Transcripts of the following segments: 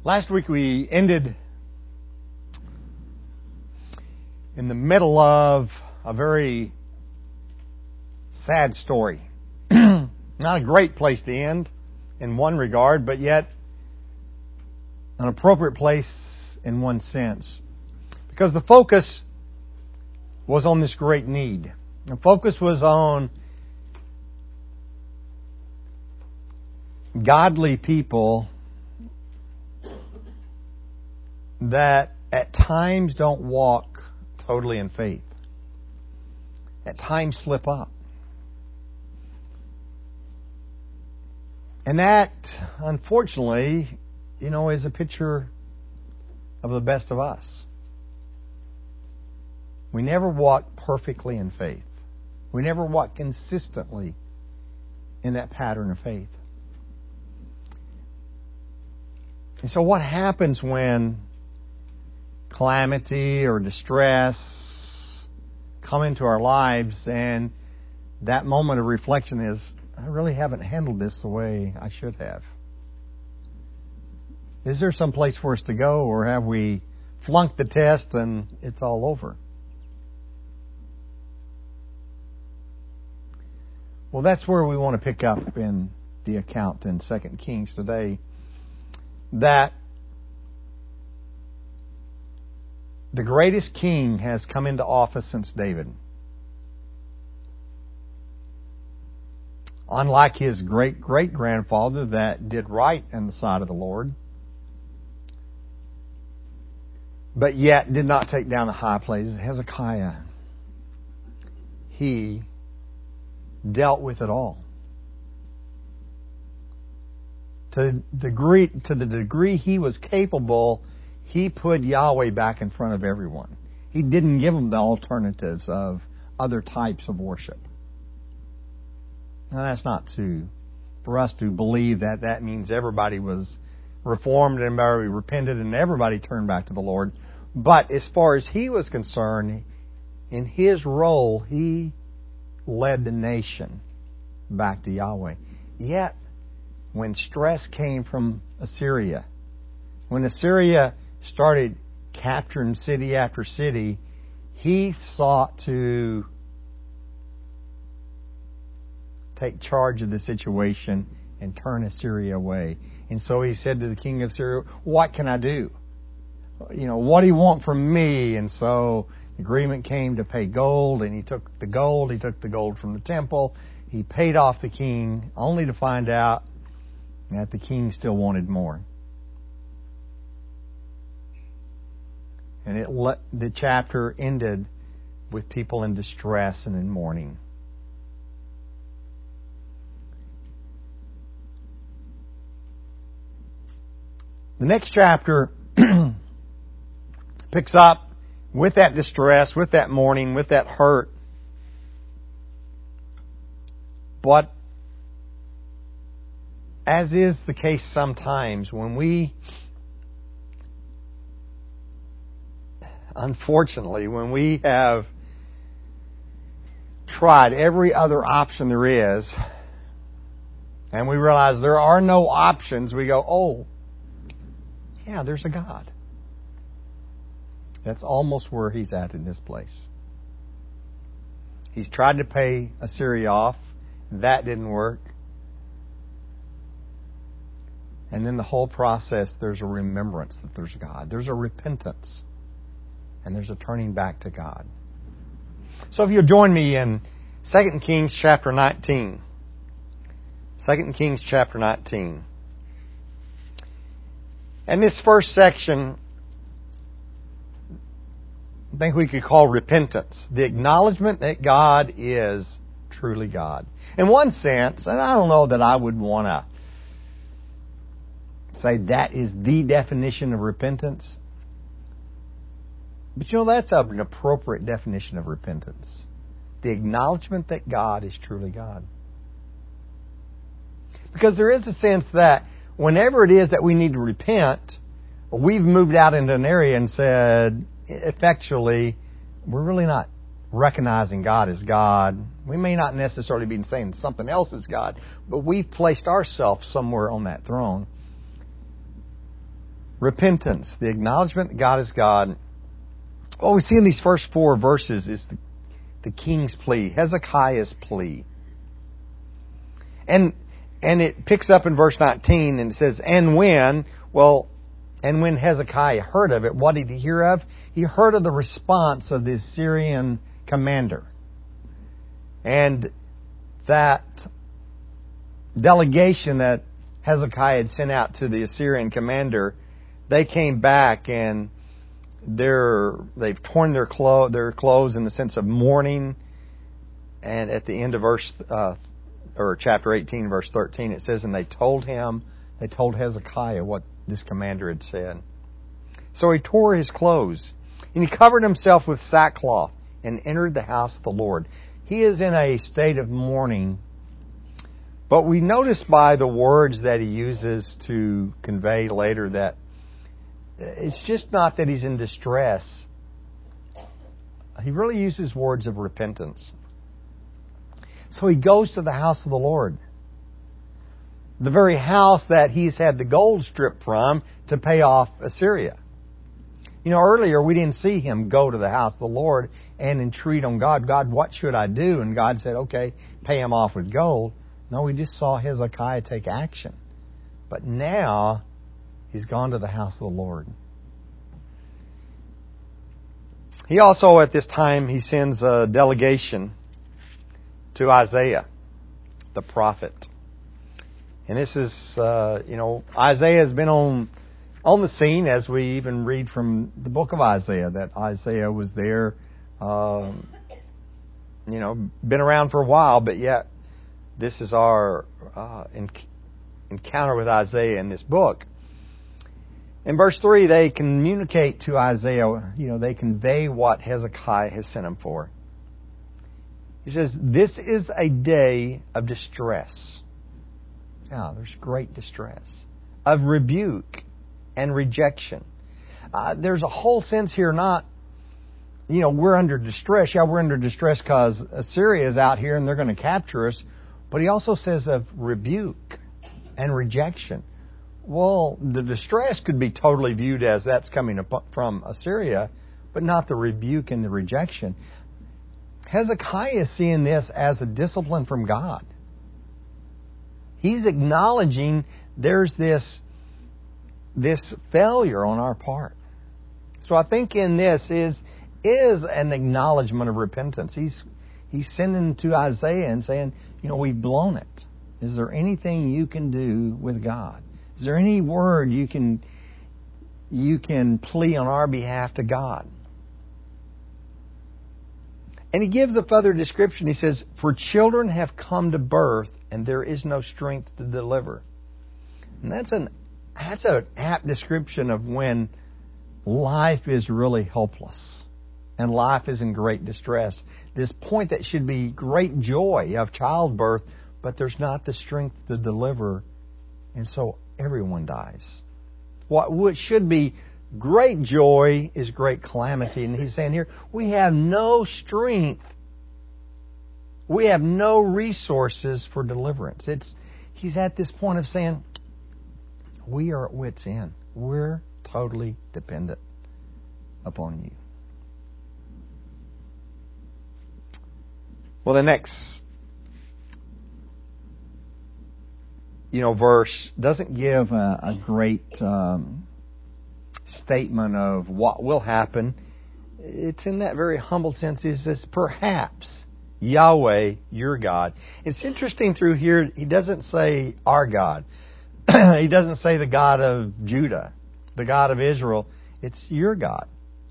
Last week we ended in the middle of a very sad story. Not a great place to end in one regard, but yet an appropriate place in one sense. Because the focus was on this great need. The focus was on godly people that at times don't walk totally in faith. At times slip up. And that, unfortunately, is a picture of the best of us. We never walk perfectly in faith. We never walk consistently in that pattern of faith. And so what happens when calamity or distress come into our lives and that moment of reflection is, I really haven't handled this the way I should have? Is there some place for us to go, or have we flunked the test and it's all over? Well, that's where we want to pick up in the account in 2 Kings today. That the greatest king has come into office since David. Unlike his great-great-grandfather that did right in the sight of the Lord, but yet did not take down the high places, Hezekiah, he dealt with it all. To the degree he was capable, he put Yahweh back in front of everyone. He didn't give them the alternatives of other types of worship. Now that's not for us to believe that means everybody was reformed and everybody repented and everybody turned back to the Lord. But as far as he was concerned, in his role, he led the nation back to Yahweh. Yet, when stress came from Assyria, when Assyria started capturing city after city, he sought to take charge of the situation and turn Assyria away. And so he said to the king of Syria, what can I do? What do you want from me? And so the agreement came to pay gold, and he took the gold from the temple. He paid off the king, only to find out that the king still wanted more. And the chapter ended with people in distress and in mourning. The next chapter picks up with that distress, with that mourning, with that hurt. But as is the case sometimes, when we have tried every other option there is, and we realize there are no options, we go, oh, yeah, there's a God. That's almost where he's at in this place. He's tried to pay Assyria off. That didn't work. And in the whole process, there's a remembrance that there's a God. There's a repentance. And there's a turning back to God. So if you'll join me in 2 Kings chapter 19. 2 Kings chapter 19. And this first section, I think we could call repentance. The acknowledgement that God is truly God. In one sense, and I don't know that I would want to say that is the definition of repentance. But that's an appropriate definition of repentance. The acknowledgement that God is truly God. Because there is a sense that whenever it is that we need to repent, we've moved out into an area and said, effectually, we're really not recognizing God as God. We may not necessarily be saying something else is God, but we've placed ourselves somewhere on that throne. Repentance, the acknowledgement that God is God. What we see in these first 4 verses is the king's plea, Hezekiah's plea. And it picks up in verse 19 and it says, and when Hezekiah heard of it, what did he hear of? He heard of the response of the Assyrian commander. And that delegation that Hezekiah had sent out to the Assyrian commander, they came back and they've torn their clothes in the sense of mourning. And at the end of chapter 18, verse 13, it says, and they told Hezekiah what this commander had said. So he tore his clothes, and he covered himself with sackcloth, and entered the house of the Lord. He is in a state of mourning, but we notice by the words that he uses to convey later that it's just not that he's in distress. He really uses words of repentance. So he goes to the house of the Lord. The very house that he's had the gold stripped from to pay off Assyria. Earlier we didn't see him go to the house of the Lord and entreat on God. God, what should I do? And God said, okay, pay him off with gold. No, we just saw Hezekiah take action. But now he's gone to the house of the Lord. He also, at this time, he sends a delegation to Isaiah, the prophet. And this is, Isaiah has been on the scene, as we even read from the book of Isaiah, that Isaiah was there, been around for a while, but yet this is our encounter with Isaiah in this book. In verse 3, they communicate to Isaiah, they convey what Hezekiah has sent him for. He says, this is a day of distress. There's great distress. Of rebuke and rejection. There's a whole sense here, not, we're under distress. Yeah, we're under distress because Assyria is out here and they're going to capture us. But he also says of rebuke and rejection. Well, the distress could be totally viewed as that's coming from Assyria, but not the rebuke and the rejection. Hezekiah is seeing this as a discipline from God. He's acknowledging there's this failure on our part. So I think in this is an acknowledgement of repentance. He's sending to Isaiah and saying, we've blown it. Is there anything you can do with God? Is there any word you can plea on our behalf to God? And he gives a further description. He says, for children have come to birth, and there is no strength to deliver. And that's an apt description of when life is really helpless and life is in great distress. This point that should be great joy of childbirth, but there's not the strength to deliver, and so everyone dies. What should be great joy is great calamity. And he's saying here, we have no strength. We have no resources for deliverance. He's at this point of saying, we are at wit's end. We're totally dependent upon you. Well, the next verse doesn't give a great statement of what will happen. It's in that very humble sense. He says, perhaps Yahweh, your God. It's interesting through here, he doesn't say our God. He doesn't say the God of Judah, the God of Israel. It's your God.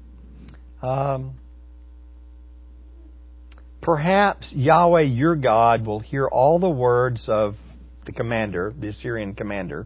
Perhaps Yahweh, your God, will hear all the words of the commander, the Assyrian commander,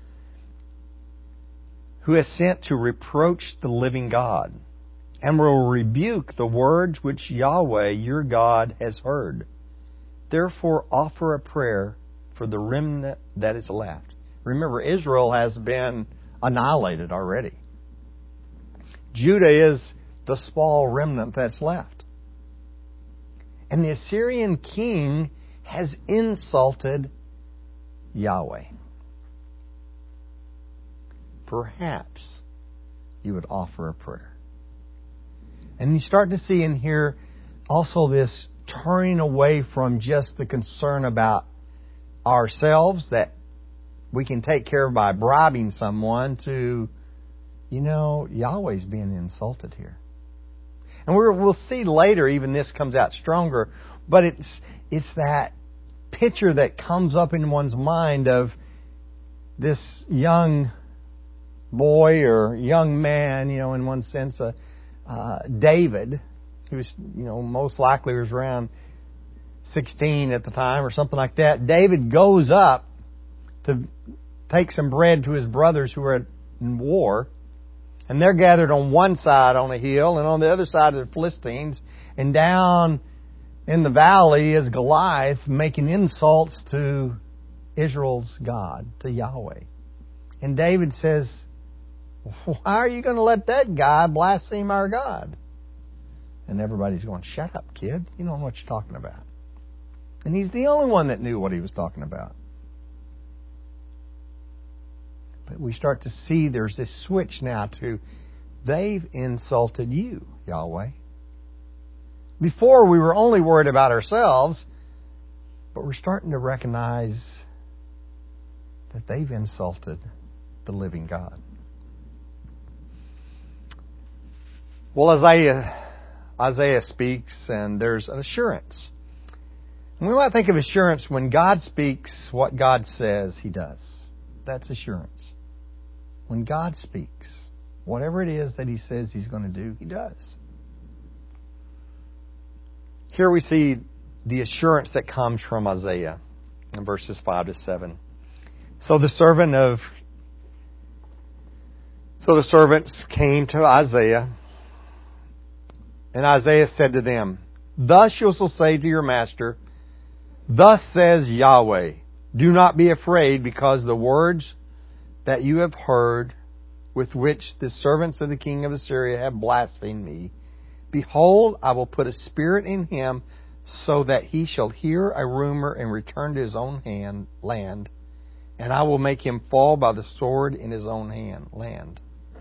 who has sent to reproach the living God, and will rebuke the words which Yahweh, your God, has heard. Therefore offer a prayer for the remnant that is left. Remember, Israel has been annihilated already. Judah is the small remnant that's left. And the Assyrian king has insulted Yahweh. perhaps you would offer a prayer. And you start to see in here also this turning away from just the concern about ourselves that we can take care of by bribing someone to, Yahweh's being insulted here. And we'll see later, even this comes out stronger, but it's that picture that comes up in one's mind of this young boy or young man, in one sense, David, who was, most likely was around 16 at the time or something like that. David goes up to take some bread to his brothers who are in war. And they're gathered on one side on a hill, and on the other side are the Philistines. And down in the valley is Goliath making insults to Israel's God, to Yahweh. And David says, why are you going to let that guy blaspheme our God? And everybody's going, shut up, kid. You don't know what you're talking about. And he's the only one that knew what he was talking about. But we start to see there's this switch now to, they've insulted you, Yahweh. Before we were only worried about ourselves, but we're starting to recognize that they've insulted the living God. Well, Isaiah speaks, and there's an assurance. And we might think of assurance when God speaks, what God says, He does. That's assurance. When God speaks, whatever it is that He says He's going to do, He does. Here we see the assurance that comes from Isaiah in verses 5 to 7. So the servants came to Isaiah, and Isaiah said to them, thus you shall say to your master, thus says Yahweh, do not be afraid, because the words that you have heard, with which the servants of the king of Assyria have blasphemed me, behold, I will put a spirit in him, so that he shall hear a rumor and return to his own land, and I will make him fall by the sword in his own land.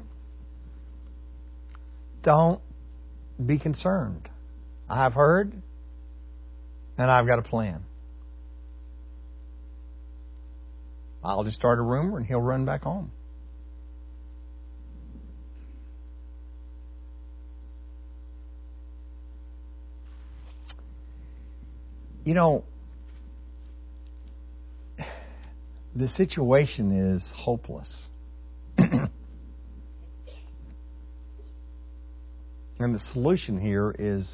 Don't be concerned. I've heard, and I've got a plan. I'll just start a rumor and he'll run back home. The situation is hopeless. And the solution here is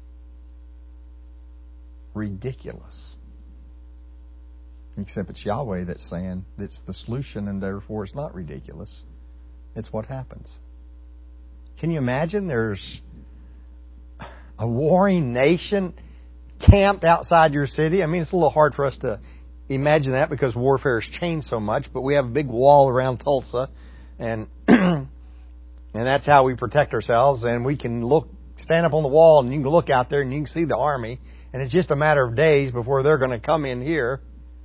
ridiculous. Except it's Yahweh that's saying it's the solution, and therefore it's not ridiculous. It's what happens. Can you imagine there's a warring nation camped outside your city? I mean, it's a little hard for us to imagine that because warfare has changed so much, but we have a big wall around Tulsa, and and that's how we protect ourselves. And we can stand up on the wall, and you can look out there and you can see the army, and it's just a matter of days before they're going to come in here.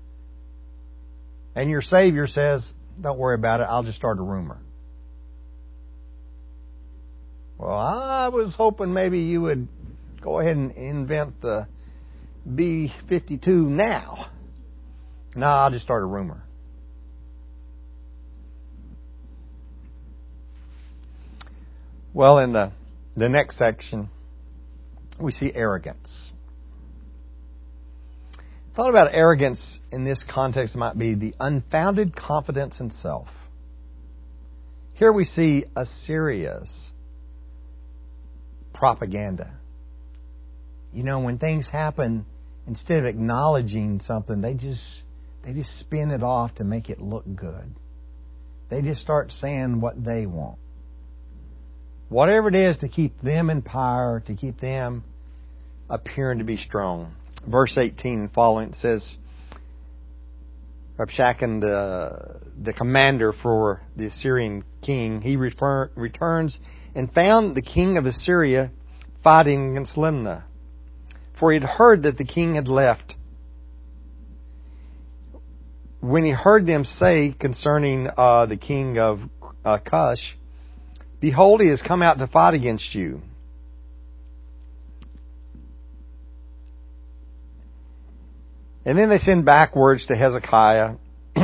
And your Savior says, don't worry about it, I'll just start a rumor. Well, I was hoping maybe you would go ahead and invent the B-52 now. No, I'll just start a rumor. Well, in the next section, we see arrogance. Thought about arrogance in this context might be the unfounded confidence in self. Here we see Assyria's propaganda. When things happen, instead of acknowledging something, they just spin it off to make it look good. They just start saying what they want. Whatever it is to keep them in power, to keep them appearing to be strong. Verse 18 and following says, Rabshakeh, the commander for the Assyrian king, he returns and found the king of Assyria fighting against Limnah. For he had heard that the king had left. When he heard them say concerning the king of Cush, behold, he has come out to fight against you. And then they send back words to Hezekiah.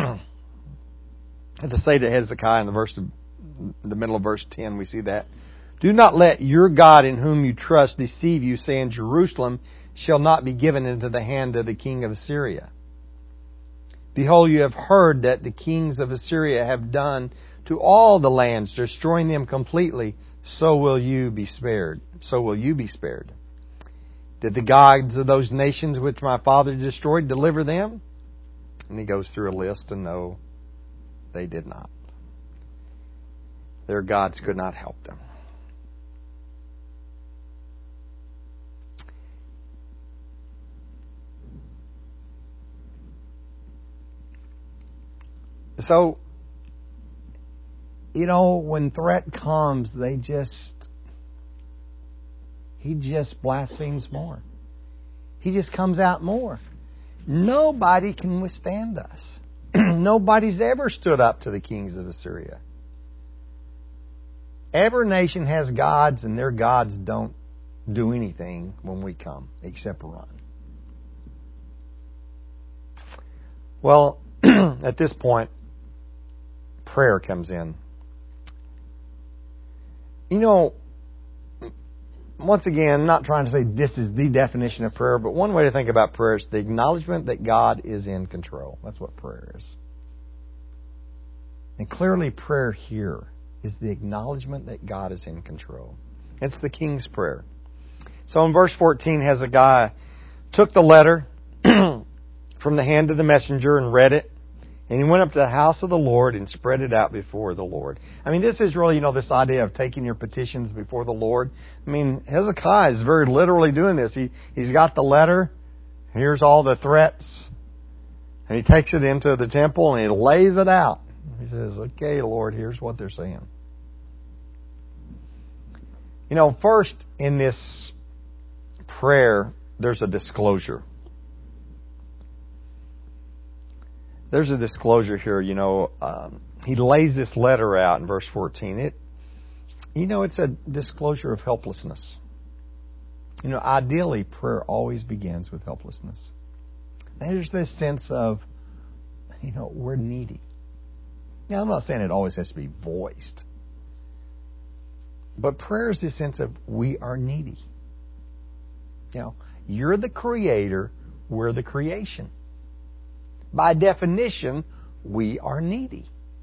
To say to Hezekiah in the middle of verse 10, we see that. Do not let your God in whom you trust deceive you, saying, Jerusalem shall not be given into the hand of the king of Assyria. Behold, you have heard that the kings of Assyria have done to all the lands, destroying them completely. So will you be spared. So will you be spared. Did the gods of those nations which my father destroyed deliver them? And he goes through a list, and no, they did not. Their gods could not help them. So, when threat comes, he just blasphemes more. He just comes out more. Nobody can withstand us. Nobody's ever stood up to the kings of Assyria. Every nation has gods, and their gods don't do anything when we come, except run. Well, at this point, prayer comes in. Once again, I'm not trying to say this is the definition of prayer, but one way to think about prayer is the acknowledgement that God is in control. That's what prayer is. And clearly prayer here is the acknowledgement that God is in control. It's the king's prayer. So in verse 14, Hezekiah took the letter from the hand of the messenger and read it. And he went up to the house of the Lord and spread it out before the Lord. I mean, this is really, this idea of taking your petitions before the Lord. I mean, Hezekiah is very literally doing this. He's got the letter. Here's all the threats. And he takes it into the temple and he lays it out. He says, okay, Lord, here's what they're saying. First in this prayer, there's a disclosure. There's a disclosure here, he lays this letter out in verse 14. It's a disclosure of helplessness. Ideally, prayer always begins with helplessness. There's this sense of, we're needy. Now, I'm not saying it always has to be voiced. But prayer is this sense of, we are needy. You're the creator, we're the creation. By definition, we are needy.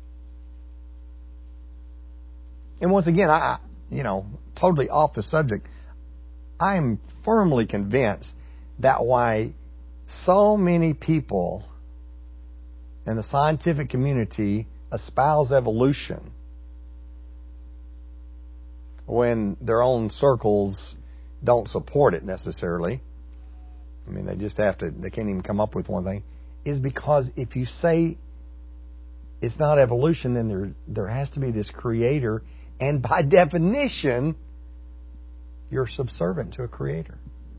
And once again, I totally off the subject, I am firmly convinced that why so many people in the scientific community espouse evolution when their own circles don't support it necessarily. I mean, they can't even come up with one thing. Is because if you say it's not evolution, then there has to be this creator, and by definition, you're subservient to a creator.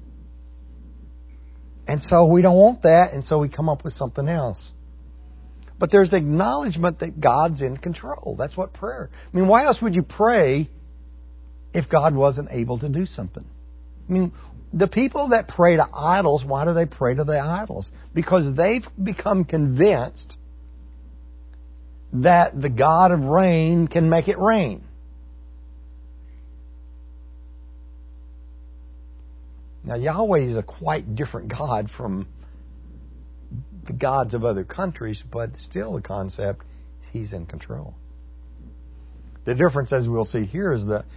And so we don't want that, and so we come up with something else. But there's acknowledgement that God's in control. That's what prayer. I mean, why else would you pray if God wasn't able to do something? I mean, the people that pray to idols, why do they pray to the idols? Because they've become convinced that the God of rain can make it rain. Now, Yahweh is a quite different God from the gods of other countries, but still the concept is He's in control. The difference, as we'll see here, is that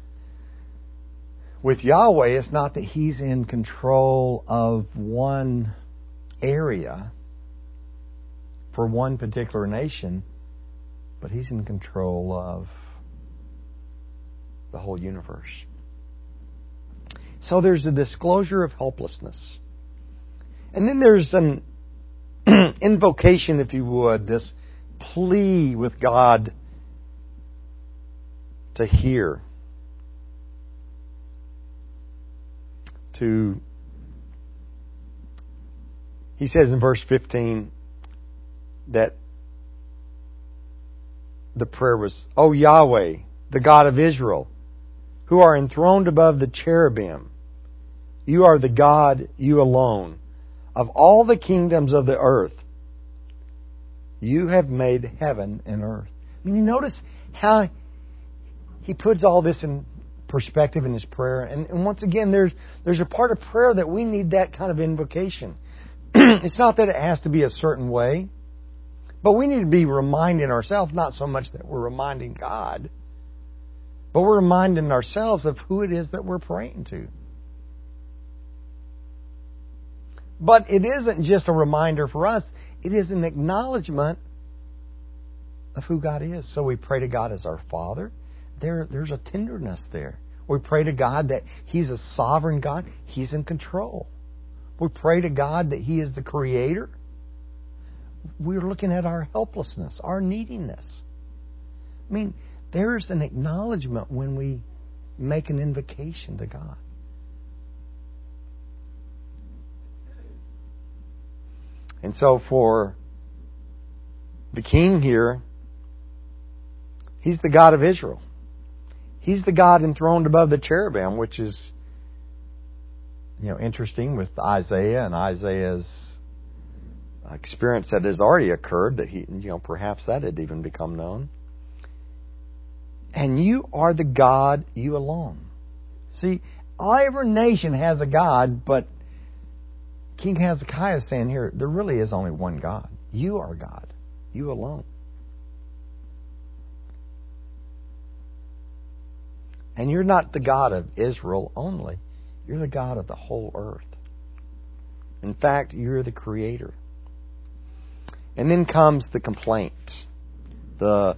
with Yahweh, it's not that He's in control of one area for one particular nation, but He's in control of the whole universe. So there's a disclosure of helplessness. And then there's an invocation, if you would, this plea with God to hear. He says in verse 15 that the prayer was, O Yahweh, the God of Israel, who are enthroned above the cherubim. You are the God, you alone, of all the kingdoms of the earth. You have made heaven and earth. I mean, you notice how he puts all this in perspective in his prayer. And once again, there's a part of prayer that we need that kind of invocation. It's not that it has to be a certain way, but we need to be reminding ourselves, not so much that we're reminding God, but we're reminding ourselves of who it is that we're praying to. But it isn't just a reminder for us. It is an acknowledgement of who God is. So we pray to God as our Father. There's a tenderness there. We pray to God that He's a sovereign God. He's in control. We pray to God that He is the Creator. We're looking at our helplessness, our neediness. I mean, there's an acknowledgement when we make an invocation to God. And so for the king here, he's the God of Israel. He's the God enthroned above the cherubim, which is, interesting with Isaiah and Isaiah's experience that has already occurred, that he, perhaps that had even become known. And you are the God, you alone. See, every nation has a God, but King Hezekiah is saying here, there really is only one God. You are God. You alone. And you're not the God of Israel only. You're the God of the whole earth. In fact, you're the Creator. And then comes the complaint. The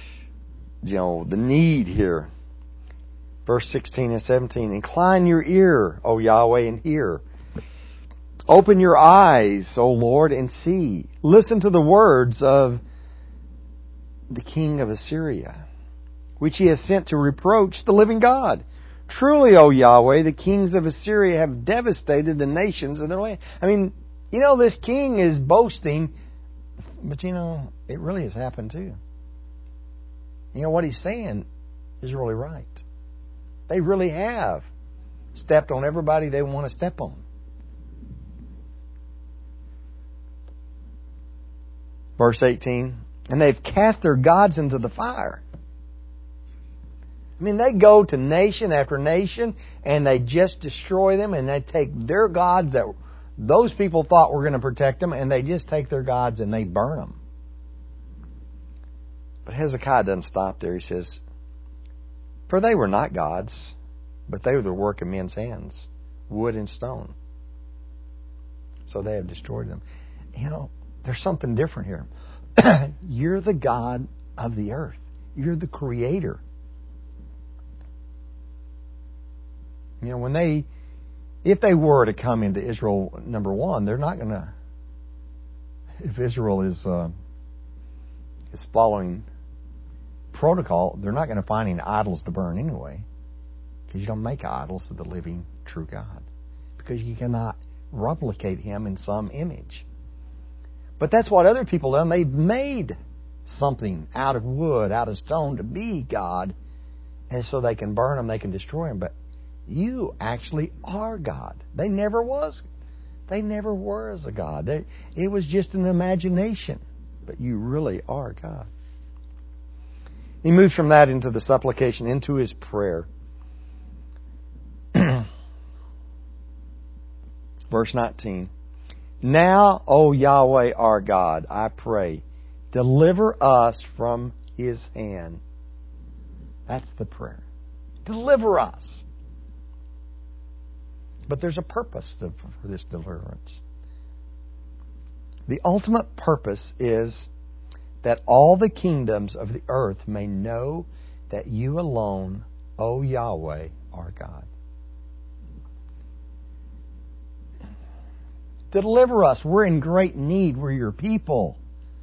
need here. Verse 16 and 17. Incline your ear, O Yahweh, and hear. Open your eyes, O Lord, and see. Listen to the words of the king of Assyria, which he has sent to reproach the living God. Truly, O Yahweh, the kings of Assyria have devastated the nations of their land. I mean, this king is boasting, but it really has happened too. What he's saying is really right. They really have stepped on everybody they want to step on. Verse 18, and they've cast their gods into the fire. I mean, they go to nation after nation and they just destroy them, and they take their gods that those people thought were going to protect them, and they just take their gods and they burn them. But Hezekiah doesn't stop there. He says, for they were not gods, but they were the work of men's hands, wood and stone. So they have destroyed them. There's something different here. You're the God of the earth. You're the Creator. If they were to come into Israel, number one, they're not going to. If Israel is following protocol, they're not going to find any idols to burn anyway, because you don't make idols of the living, true God, because you cannot replicate Him in some image. But that's what other people have done. They've made something out of wood, out of stone, to be God, and so they can burn them, they can destroy them. But you actually are God. They never was. They never were as a God. It was just an imagination. But you really are God. He moves from that into the supplication, into his prayer. Verse 19. Now, O Yahweh our God, I pray, deliver us from his hand. That's the prayer. Deliver us. But there's a purpose for this deliverance. The ultimate purpose is that all the kingdoms of the earth may know that you alone, O Yahweh, are God. Deliver us. We're in great need. We're your people.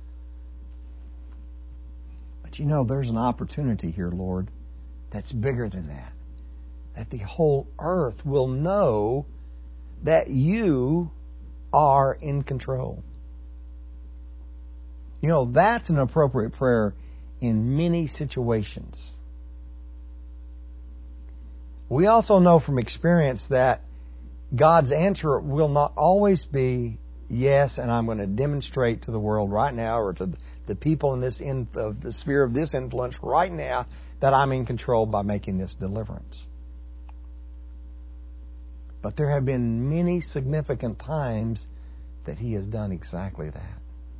But there's an opportunity here, Lord, that's bigger than that. That the whole earth will know that you are in control. That's an appropriate prayer in many situations. We also know from experience that God's answer will not always be yes, and I'm going to demonstrate to the world right now, or to the people in the sphere of this influence right now, that I'm in control by making this deliverance. But there have been many significant times that He has done exactly that.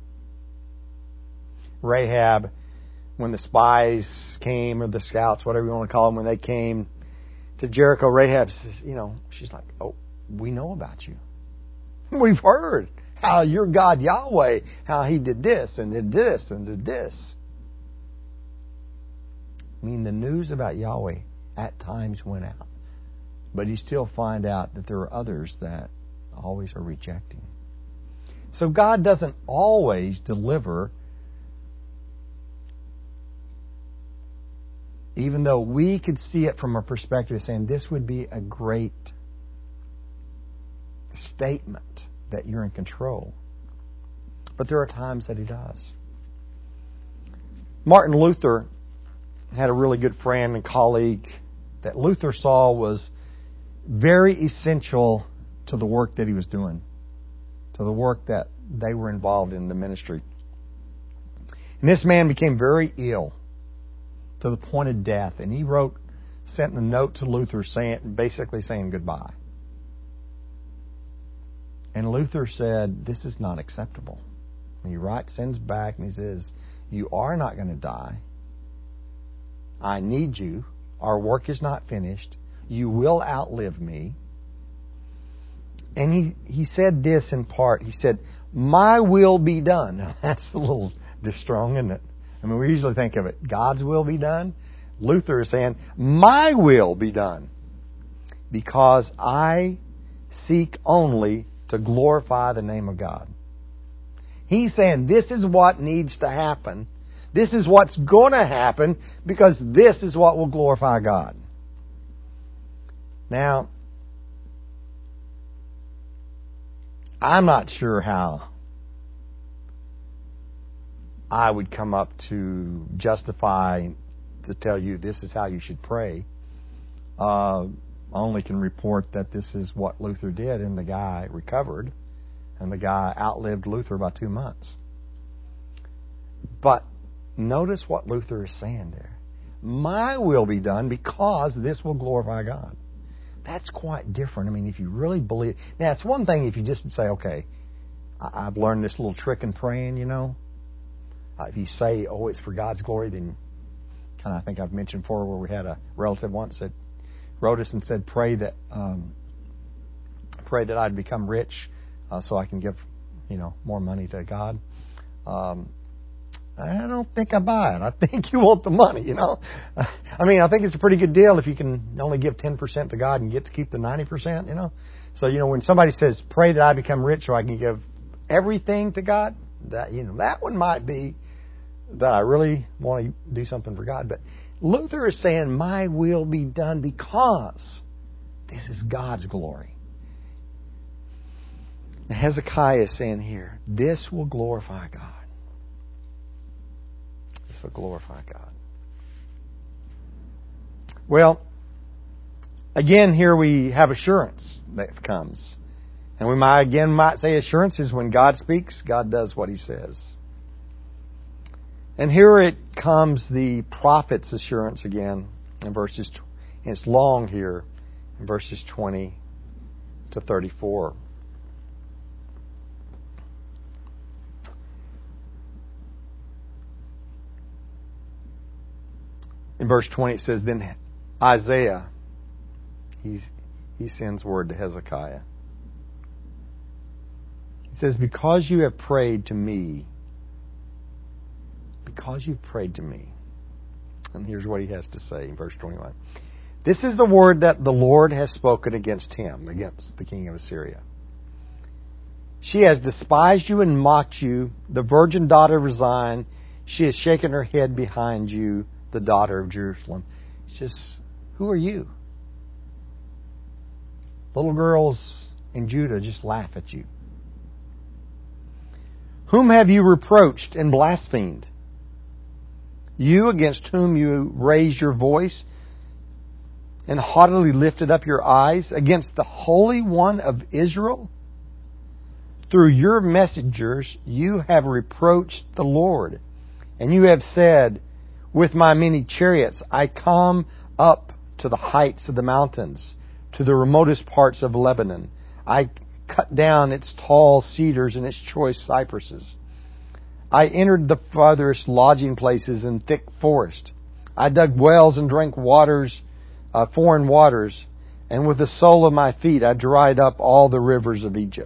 Rahab, when the spies came, or the scouts, whatever you want to call them, when they came to Jericho, Rahab says, she's like, oh, we know about you. We've heard how your God Yahweh, how He did this and did this and did this. I mean, the news about Yahweh at times went out. But you still find out that there are others that always are rejecting. So God doesn't always deliver, even though we could see it from a perspective of saying this would be a great statement that you're in control. But there are times that He does. Martin Luther had a really good friend and colleague that Luther saw was very essential to the work that he was doing, to the work that they were involved in the ministry. And this man became very ill to the point of death, and he sent a note to Luther basically saying goodbye. And Luther said, this is not acceptable. And he sends back and he says, you are not going to die. I need you. Our work is not finished. You will outlive me. And he said this in part. He said, my will be done. Now, that's a little strong, isn't it? I mean, we usually think of it, God's will be done. Luther is saying, my will be done. Because I seek only to glorify the name of God. He's saying this is what needs to happen. This is what's going to happen because this is what will glorify God. Now, I'm not sure how I would come up to justify to tell you this is how you should pray. I only can report that this is what Luther did, and the guy recovered, and the guy outlived Luther by 2 months. But notice what Luther is saying there. My will be done because this will glorify God. That's quite different. I mean, if you really believe... Now, it's one thing if you just say, okay, I've learned this little trick in praying, If you say, oh, it's for God's glory, then kind of, I think I've mentioned before where we had a relative once that wrote us and said, pray that I'd become rich so I can give, more money to God. I don't think I buy it. I think you want the money, I mean, I think it's a pretty good deal if you can only give 10% to God and get to keep the 90%, So, when somebody says, pray that I become rich so I can give everything to God, that one might be that I really want to do something for God. But Luther is saying, my will be done because this is God's glory. And Hezekiah is saying here, this will glorify God. This will glorify God. Well, again, here we have assurance that comes. And we might say assurance is when God speaks, God does what He says. And here it comes, the prophet's assurance again, in verses, and it's long here, in verses 20 to 34. In verse 20 it says, then Isaiah, he sends word to Hezekiah. He says, because you have prayed to me, because you've prayed to me. And here's what he has to say in verse 21. This is the word that the Lord has spoken against him, against the king of Assyria. She has despised you and mocked you, the virgin daughter of Zion. She has shaken her head behind you, the daughter of Jerusalem. It's just, who are you? Little girls in Judah just laugh at you. Whom have you reproached and blasphemed? You against whom you raised your voice and haughtily lifted up your eyes against the Holy One of Israel? Through your messengers you have reproached the Lord, and you have said, with my many chariots I come up to the heights of the mountains, to the remotest parts of Lebanon. I cut down its tall cedars and its choice cypresses. I entered the farthest lodging places in thick forest. I dug wells and drank foreign waters, and with the sole of my feet I dried up all the rivers of Egypt.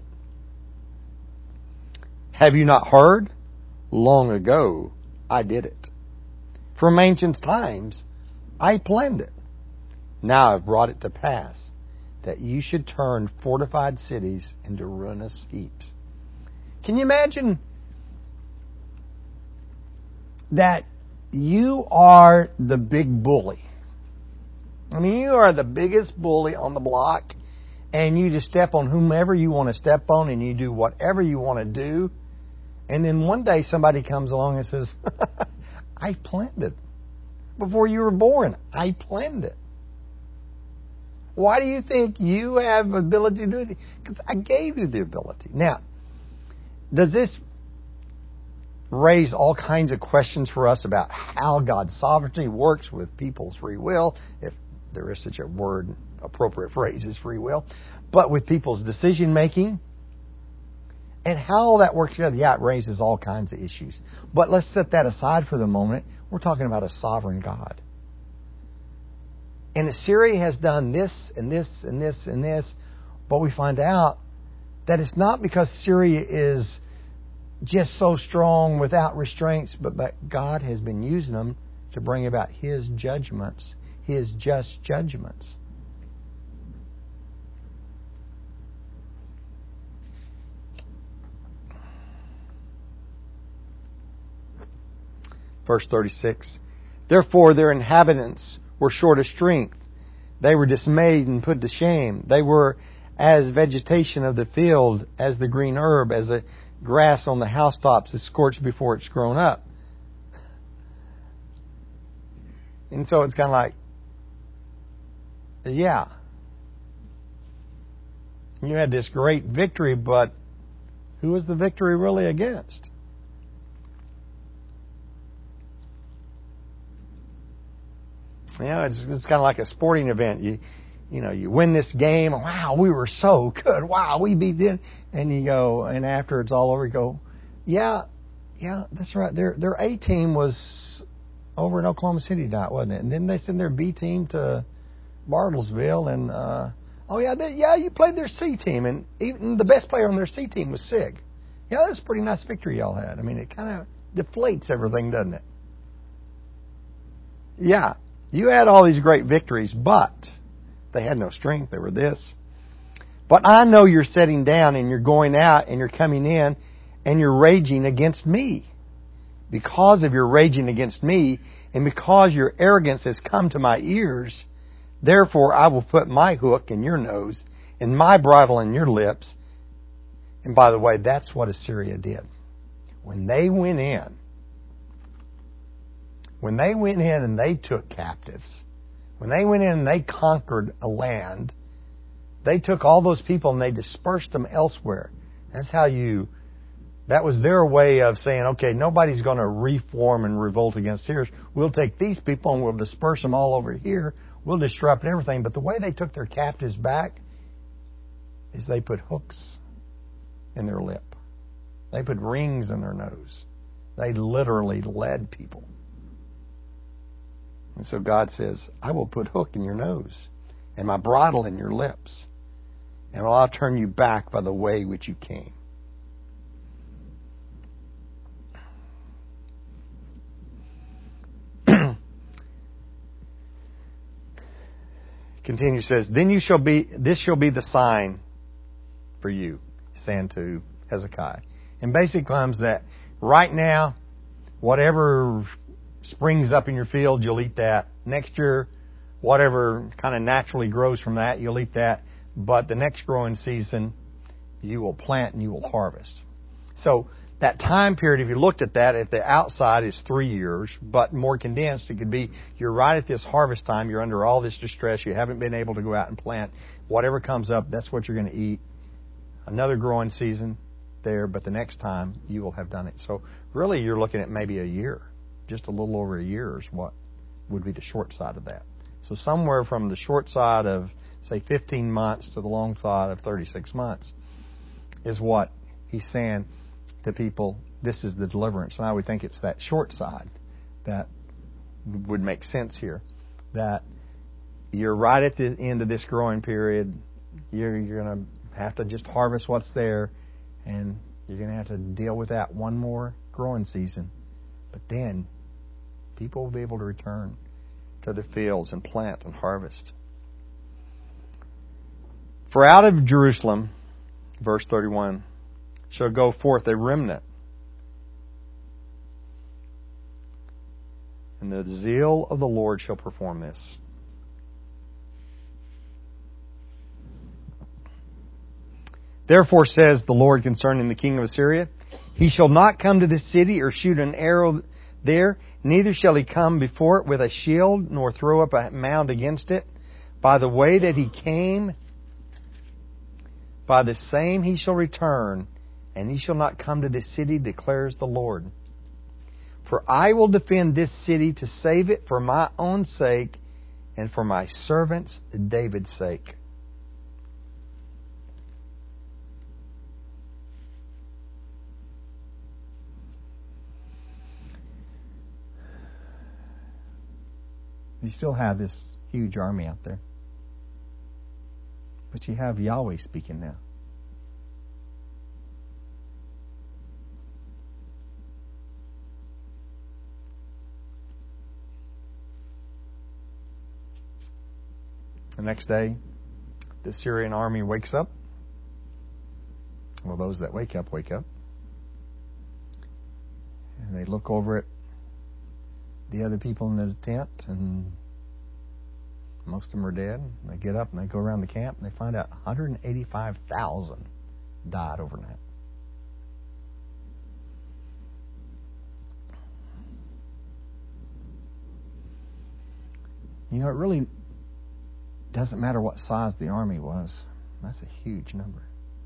Have you not heard? Long ago I did it. From ancient times I planned it. Now I've brought it to pass that you should turn fortified cities into ruinous heaps. Can you imagine that you are the big bully? I mean, you are the biggest bully on the block, and you just step on whomever you want to step on, and you do whatever you want to do. And then one day somebody comes along and says, I planned it. Before you were born, I planned it. Why do you think you have the ability to do it? Because I gave you the ability. Now, does this raise all kinds of questions for us about how God's sovereignty works with people's free will, if there is such a word, appropriate phrase is free will, but with people's decision making and how all that works together? Yeah, it raises all kinds of issues. But let's set that aside for the moment. We're talking about a sovereign God. And Assyria has done this and this and this and this, but we find out that it's not because Syria is just so strong without restraints, but God has been using them to bring about His judgments, His just judgments. Verse 36, therefore their inhabitants were short of strength. They were dismayed and put to shame. They were as vegetation of the field, as the green herb, as a grass on the housetops is scorched before it's grown up. And so it's kind of like, yeah, you had this great victory, but who was the victory really against? You know, it's kind of like a sporting event. You win this game. Wow, we were so good. Wow, we beat them. And you go, and after it's all over, you go, yeah, that's right. Their A team was over in Oklahoma City tonight, wasn't it? And then they sent their B team to Bartlesville, and you played their C team, and even the best player on their C team was Sig. Yeah, that's a pretty nice victory y'all had. I mean, it kind of deflates everything, doesn't it? Yeah. You had all these great victories, but they had no strength. They were this. But I know you're sitting down and you're going out and you're coming in and you're raging against me. Because of your raging against me and because your arrogance has come to my ears, therefore I will put my hook in your nose and my bridle in your lips. And by the way, that's what Assyria did. When they went in and they took captives, when they went in and they conquered a land, they took all those people and they dispersed them elsewhere. That was their way of saying, okay, nobody's going to reform and revolt against Syria. We'll take these people and we'll disperse them all over here. We'll disrupt everything. But the way they took their captives back is they put hooks in their lip. They put rings in their nose. They literally led people. And so God says, I will put hook in your nose and my bridle in your lips, and I'll turn you back by the way which you came. Continue, says, then this shall be the sign for you, saying to Hezekiah. And basically comes that right now, whatever springs up in your field, you'll eat that. Next year, whatever kind of naturally grows from that, you'll eat that. But the next growing season, you will plant and you will harvest. So that time period, if you looked at that, at the outside is 3 years, but more condensed, it could be you're right at this harvest time, you're under all this distress, you haven't been able to go out and plant. Whatever comes up, that's what you're going to eat. Another growing season there, but the next time you will have done it. So really you're looking at maybe a year. Just a little over a year is what would be the short side of that. So somewhere from the short side of, say, 15 months to the long side of 36 months is what he's saying to people, this is the deliverance. And I would think it's that short side that would make sense here. That you're right at the end of this growing period. You're going to have to just harvest what's there, and you're going to have to deal with that one more growing season. But then people will be able to return to their fields and plant and harvest. For out of Jerusalem, verse 31, shall go forth a remnant, and the zeal of the Lord shall perform this. Therefore says the Lord concerning the king of Assyria, he shall not come to this city or shoot an arrow there, neither shall he come before it with a shield, nor throw up a mound against it. By the way that he came, by the same he shall return, and he shall not come to this city, declares the Lord. For I will defend this city to save it for my own sake and for my servant's David's sake. You still have this huge army out there. But you have Yahweh speaking now. The next day, the Syrian army wakes up. Well, those that wake up, wake up. And they look over at the other people in the tent, and most of them are dead. They get up and they go around the camp, and they find out 185,000 died overnight. You know, it really doesn't matter what size the army was. That's a huge number.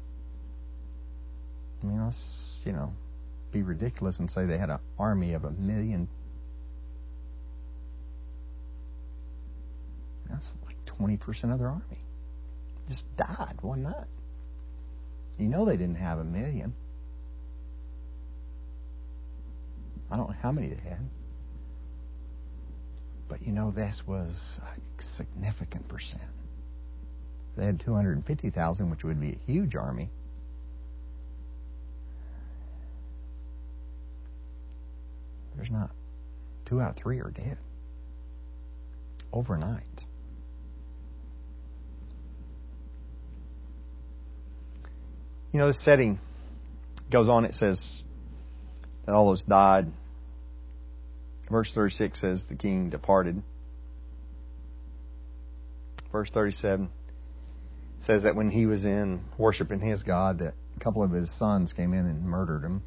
I mean, let's, be ridiculous and say they had an army of 1 million. That's like 20% of their army. Just died one night. You know they didn't have 1 million. I don't know how many they had. But this was a significant percent. They had 250,000, which would be a huge army. There's not. 2 out of 3 are dead. Overnight. The setting goes on. It says that all those died. Verse 36 says the king departed. Verse 37 says that when he was in worshiping his God, that a couple of his sons came in and murdered him.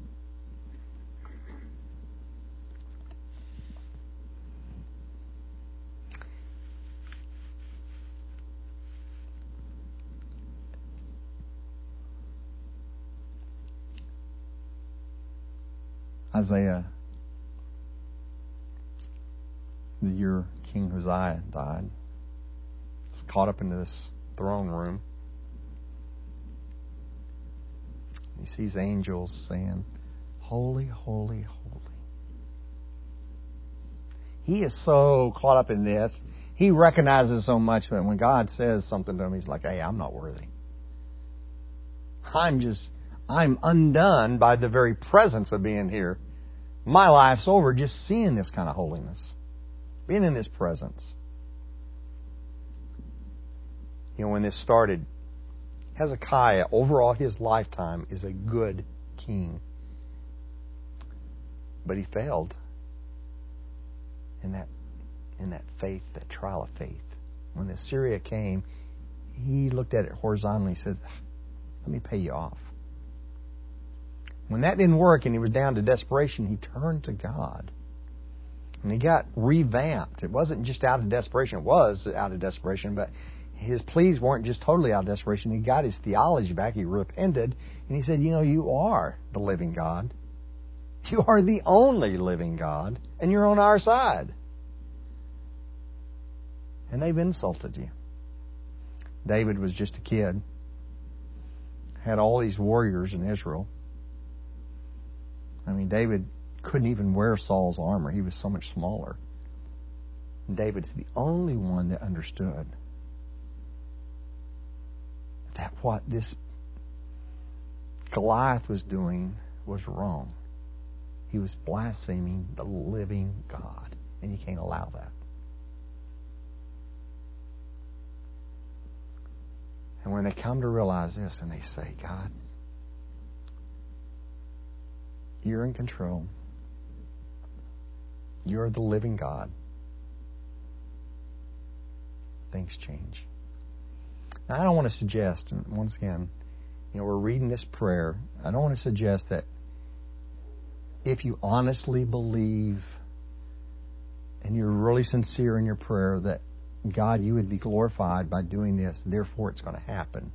Isaiah, the year King Uzziah died, was caught up into this throne room. He sees angels saying, "Holy, holy, holy." He is so caught up in this. He recognizes so much that when God says something to him, he's like, "Hey, I'm not worthy. I'm undone by the very presence of being here. My life's over just seeing this kind of holiness, being in His presence." When this started, Hezekiah, overall his lifetime, is a good king. But he failed in that faith, that trial of faith. When Assyria came, he looked at it horizontally and said, "Let me pay you off." When that didn't work and he was down to desperation, he turned to God. And he got revamped. It wasn't just out of desperation. It was out of desperation, but his pleas weren't just totally out of desperation. He got his theology back. He repented, and he said, you are the living God. You are the only living God, and you're on our side. And they've insulted you. David was just a kid. Had all these warriors in Israel. I mean, David couldn't even wear Saul's armor. He was so much smaller. And David's the only one that understood that what this Goliath was doing was wrong. He was blaspheming the living God. And you can't allow that. And when they come to realize this and they say, God, you're in control. You're the living God. Things change. Now, I don't want to suggest, and once again, we're reading this prayer. I don't want to suggest that if you honestly believe and you're really sincere in your prayer that God, you would be glorified by doing this, therefore it's going to happen.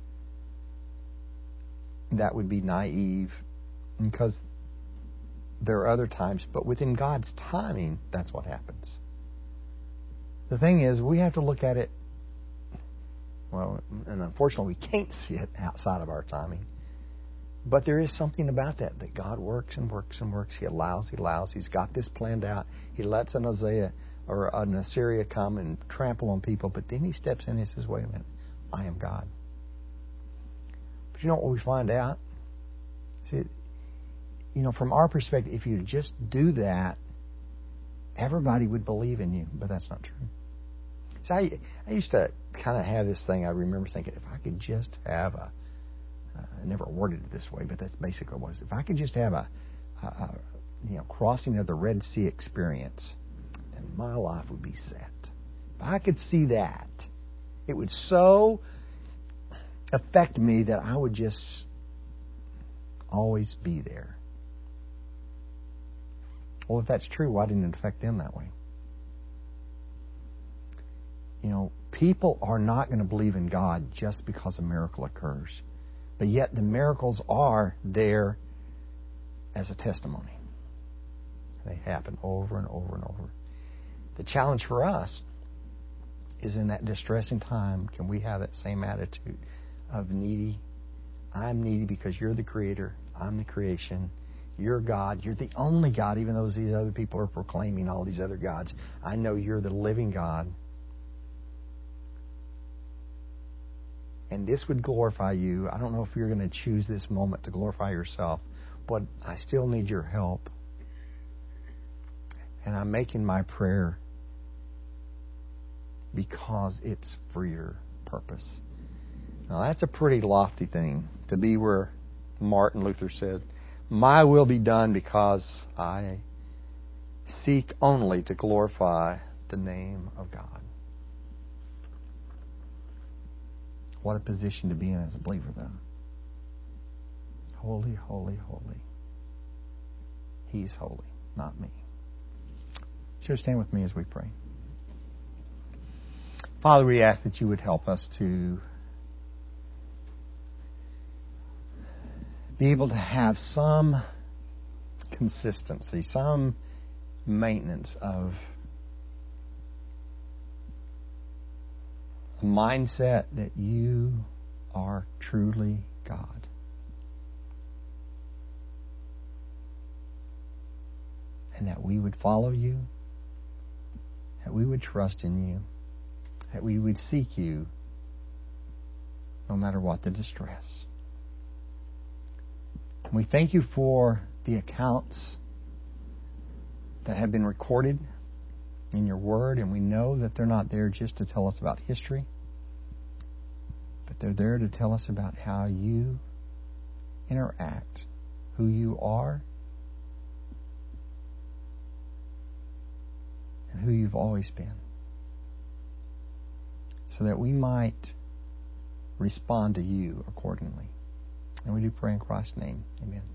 That would be naive, because there are other times, but within God's timing, that's what happens. The thing is, we have to look at it, well, and unfortunately we can't see it outside of our timing, but there is something about that God works and works and works. He allows. He's got this planned out. He lets an Assyria come and trample on people, but then he steps in and says, wait a minute, I am God. But you know what we find out? See, from our perspective, if you just do that, everybody would believe in you, but that's not true. So I used to kind of have this thing. I remember thinking, if I could just have I never worded it this way, but that's basically what it was. If I could just have a crossing of the Red Sea experience, then my life would be set. If I could see that, it would so affect me that I would just always be there. Well, if that's true, why didn't it affect them that way? People are not going to believe in God just because a miracle occurs. But yet the miracles are there as a testimony. They happen over and over and over. The challenge for us is in that distressing time, can we have that same attitude of needy? I'm needy because you're the creator. I'm the creation. You're God. You're the only God, even though these other people are proclaiming all these other gods. I know you're the living God. And this would glorify you. I don't know if you're going to choose this moment to glorify yourself, but I still need your help. And I'm making my prayer because it's for your purpose. Now, that's a pretty lofty thing to be where Martin Luther said, my will be done because I seek only to glorify the name of God. What a position to be in as a believer, though. Holy, holy, holy. He's holy, not me. Sure, stand with me as we pray. Father, we ask that you would help us to be able to have some consistency, some maintenance of a mindset that you are truly God. And that we would follow you, that we would trust in you, that we would seek you no matter what the distress. We thank you for the accounts that have been recorded in your word, and we know that they're not there just to tell us about history, but they're there to tell us about how you interact, who you are, and who you've always been, so that we might respond to you accordingly. And we do pray in Christ's name. Amen.